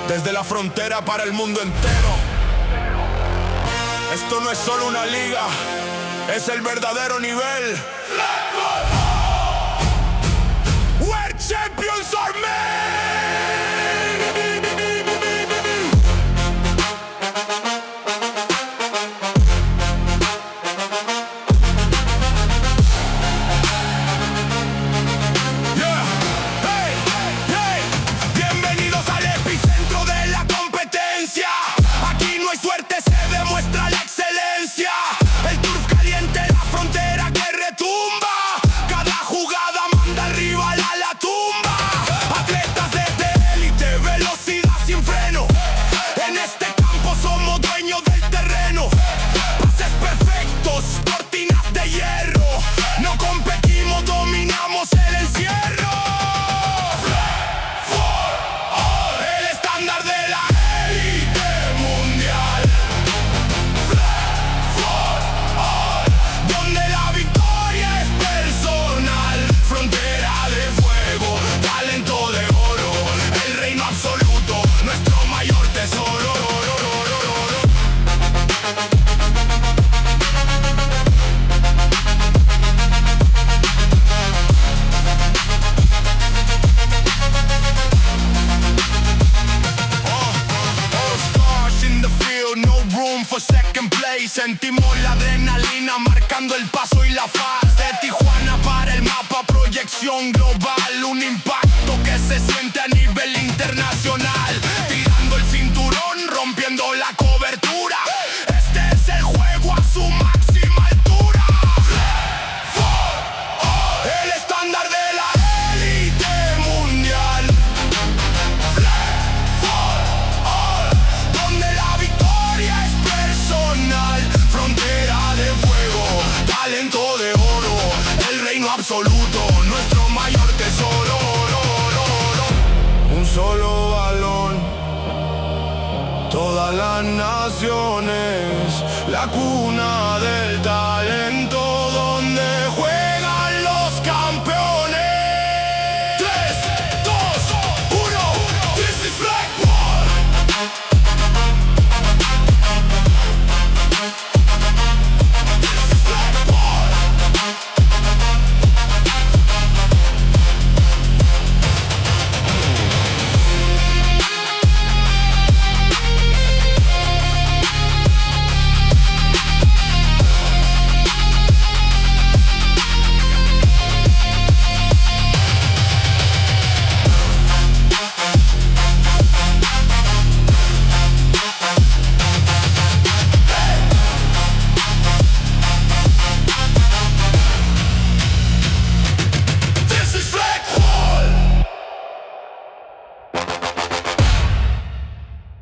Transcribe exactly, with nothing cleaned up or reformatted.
desde la frontera para el mundo entero. Esto no es solo una liga, es el verdadero nivel. Where champions are made. Sentimos la adrenalina marcando el paso y la faz. De Tijuana para el mapa, proyección global. Un impacto que se siente a nivel internacional. Tirando el cinturón, rompiendo la cobertura. Este es el juego a su máxima altura. El estándar de la élite mundial. Donde la victoria es personal. Frontera de fuego, talento de oro, el reino absoluto, nuestro mayor tesoro. Un solo balón, todas las naciones, la cuna del talento donde juegan los campeones.